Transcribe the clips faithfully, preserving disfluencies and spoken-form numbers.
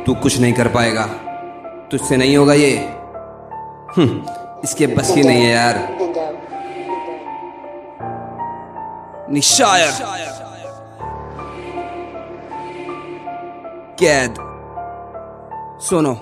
तू कुछ नहीं कर पाएगा, तुझसे नहीं होगा ये। हम्म, इसके बस की नहीं है यार। निशायर कैद सुनो।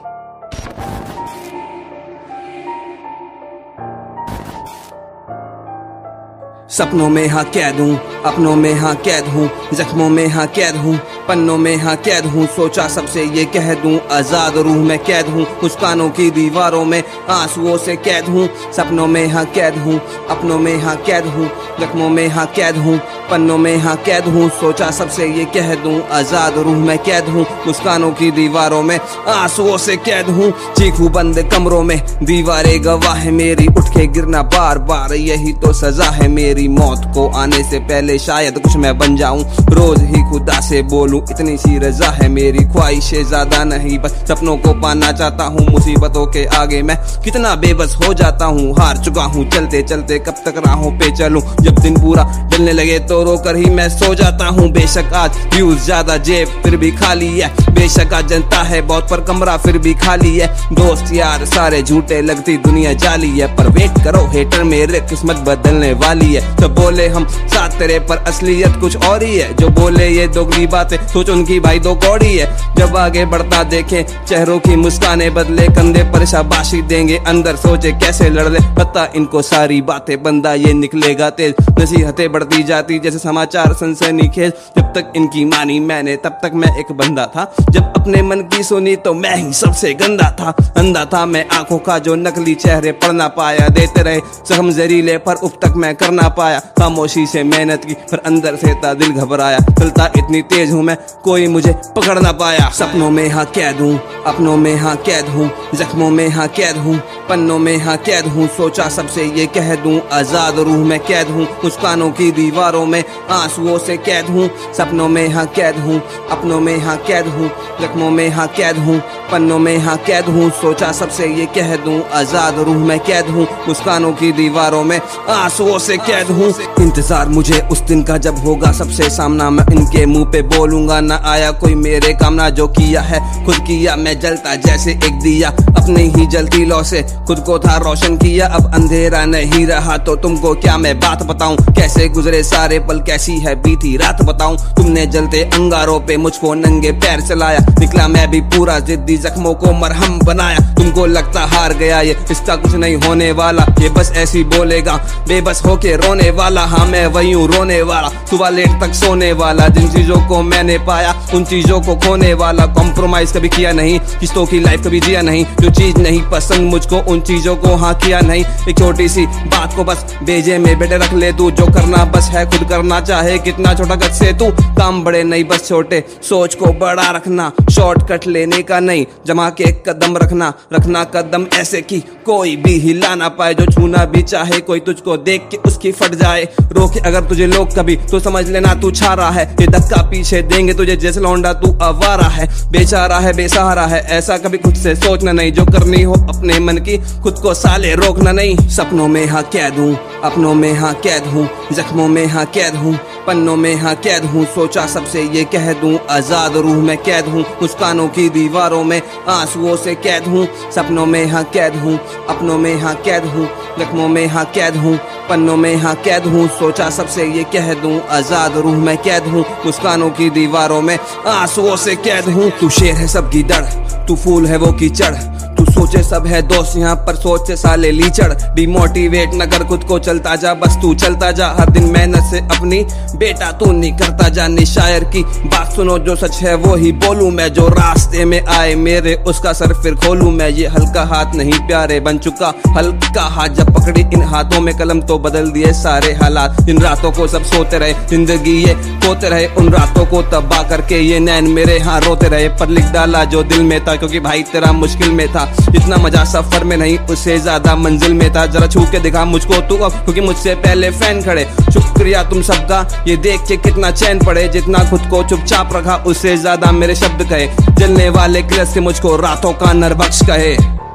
सपनों में हाँ कैद हूँ, अपनों में हाँ कैद हूँ, जख्मों में हाँ कैद हूँ, पन्नों में हाँ कैद हूँ। सोचा सबसे ये कह दूं, आजाद रूह में कैद हूँ, मुस्कानों की दीवारों में आंसुओं से कैद हूँ। सपनों में हाँ कैद हूँ, अपनों में हाँ कैद हूँ, जख्मों में हाँ कैद हूँ, पन्नों में हाँ कैद हूँ। सोचा सबसे ये कह दूं, आजाद रूह में कैद हूँ, मुस्कानों की दीवारों में आंसुओं से कैद हूँ। चीखूं बंद कमरों में दीवारें गवाह है मेरी, उठ के गिरना बार बार यही तो सजा है मेरी। मौत को आने से पहले शायद कुछ मैं बन जाऊं, रोज ही खुदा से बोलूं इतनी सी रजा है मेरी। ख्वाहिशें ज्यादा नहीं बस सपनों को पाना चाहता हूँ, मुसीबतों के आगे मैं कितना बेबस हो जाता हूँ। हार चुका हूँ चलते चलते, कब तक राहों पे चलूं, जब दिन पूरा ढलने लगे तो रोकर ही मैं सो जाता हूँ। बेशक आज व्यूज ज्यादा जेब फिर भी खाली है, बेशक आज जनता है बहुत पर कमरा फिर भी खाली है। दोस्त यार सारे झूठे लगती दुनिया जाली है, पर वेट करो हेटर मेरे किस्मत बदलने वाली है। तो बोले हम साथ तेरे पर असलियत कुछ और ही है, जो बोले ये दोगली बातें सोच उनकी भाई दो कौड़ी है। जब आगे बढ़ता देखे चेहरों की मुस्काने बदले, कंधे पर शाबाशी देंगे अंदर सोचे कैसे लड़ ले। पता इनको सारी बातें बंदा ये निकलेगा तेज, नसीहतें बढ़ती जाती जैसे समाचार सनसनीखेज। जब तक इनकी मानी मैंने तब तक मैं एक बंदा था, जब अपने मन की सुनी तो मैं ही सबसे गंदा था। अंधा था मैं आंखों का जो नकली चेहरे पढ़ ना पाया, देते रहे जख्म जहरीले पर उफ तक मैं कर ना पाया। खामोशी से मेहनत की पर अंदर से था दिल घबराया, चलता इतनी तेज हूँ मैं कोई मुझे पकड़ ना पाया। सपनों में हाँ कैद हूँ, अपनों में हाँ कैद हूँ, जख्मों में हाँ कैद हूँ, पन्नों में हाँ कैद हूँ। सोचा सबसे ये कह दूं, आजाद रूह में कैद हूँ, मुस्कानों की दीवारों में आंसुओं से कैद हूँ। सपनों में हाँ कैद हूँ, अपनों में हाँ कैद हूँ, जख्मों में हाँ कैद हूँ, पन्नों में हाँ कैद हूँ। सोचा सबसे ये कह दूं, आजाद रूह में कैद हूँ, मुस्कानों की दीवारों में आंसुओं से कैद हूँ। इंतजार मुझे उस दिन का जब होगा सबसे सामना, मैं इनके मुंह पे बोलूंगा ना आया कोई मेरे काम ना। जो किया है खुद किया, मैं जलता जैसे एक दिया, अपनी ही जलती लौ से खुद को था रोशन किया। अब अंधेरा नहीं रहा तो तुमको क्या मैं बात बताऊं, कैसे गुजरे सारे पल कैसी है बीती रात बताऊं। तुमने जलते अंगारों पे मुझको नंगे पैर चलाया, निकला मैं भी पूरा जिद्दी, जख्मों को मरहम बनाया। तुमको लगता हार गया ये इसका कुछ नहीं होने वाला, ये बस ऐसी बोलेगा बेबस होके रोने वाला। हाँ मैं वही हूँ रोने वाला, सुबह लेट तक सोने वाला, जिन चीजों को मैंने पाया उन चीजों को खोने वाला। कॉम्प्रोमाइज कभी किया नहीं, किस्तों की लाइफ कभी जिया नहीं, जो चीज नहीं पसंद मुझको उन चीजों को हाँ किया नहीं। एक छोटी सी बात को बस बेजे में बेटे रख ले तू, जो करना बस है खुद करना, चाहे कितना छोटा कद से तू। काम बड़े नहीं बस छोटे, सोच को बड़ा रखना, शॉर्टकट लेने का नहीं, जमा के कदम रखना, रखना कदम ऐसे कि कोई भी हिला ना पाए। जो छूना भी चाहे कोई तुझको देख के उसकी फट जाए, रोके अगर तुझे लोग कभी तो समझ लेना तू छा रहा है। ये धक्का पीछे देंगे तुझे जैसे लौंडा तू आवारा है, बेचारा है बेसहारा है, ऐसा कभी खुद से सोचना नहीं। जो करनी हो अपने मन की खुद को साले रोकना नहीं। सपनों में हाँ कैद हूँ, अपनों में हाँ कैद हूँ, जख्मों में हाँ कैद हूँ, पन्नों में हाँ कैद हूँ। सोचा सबसे ये कह दूं, आजाद रूह में कैद हूँ, मुस्कानों की दीवारों में आंसुओं से कैद हूँ। सपनों में हाँ कैद हूँ, अपनों में हाँ कैद हूँ, जख्मों में हाँ कैद हूँ, पन्नों में हाँ कैद हूँ। सोचा सबसे ये कह दूं, आजाद रूह में कैद हूँ, मुस्कानों की दीवारों में आंसुओं से कैद हूँ। तू शेर है सब कीचड़, तू फूल है वो कीचड़, तू सोचे सब है दोस्त यहाँ पर सोच से साले लीचड़। डिमोटिवेट न कर खुद को, चलता जा बस तू चलता जा, हर दिन मेहनत से अपनी बेटा तू नहीं करता जा। निशायर की बात सुनो जो सच है वो ही बोलूं मैं, जो रास्ते में आए मेरे उसका सर फिर खोलूं मैं। ये हल्का हाथ नहीं प्यारे बन चुका हल्का हाथ, जब पकड़ी इन हाथों में कलम तो बदल दिए सारे हालात। इन रातों को सब सोते रहे, जिंदगी ये खोते रहे, उन रातों को तबाह करके ये नैन मेरे यहाँ रोते रहे। पर लिख डाला जो दिल में था, क्योंकि भाई तेरा मुश्किल में था। इतना मजा सफर में नहीं उससे ज्यादा मंजिल में था। जरा छू के दिखा मुझको तू अब, क्योंकि मुझसे पहले फैन खड़े। शुक्रिया तुम सबका ये देख के कितना चैन पड़े, जितना खुद को चुपचाप रखा उससे ज्यादा मेरे शब्द कहे। जलने वाले किलस से मुझको रातों का नरबख्श कहे।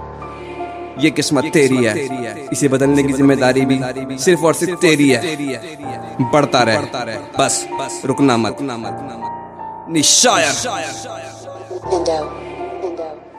ये किस्मत तेरी है, इसे बदलने की जिम्मेदारी भी सिर्फ और सिर्फ तेरी है। बढ़ता रहे बस, रुकना मत। निशायर। दूंगा।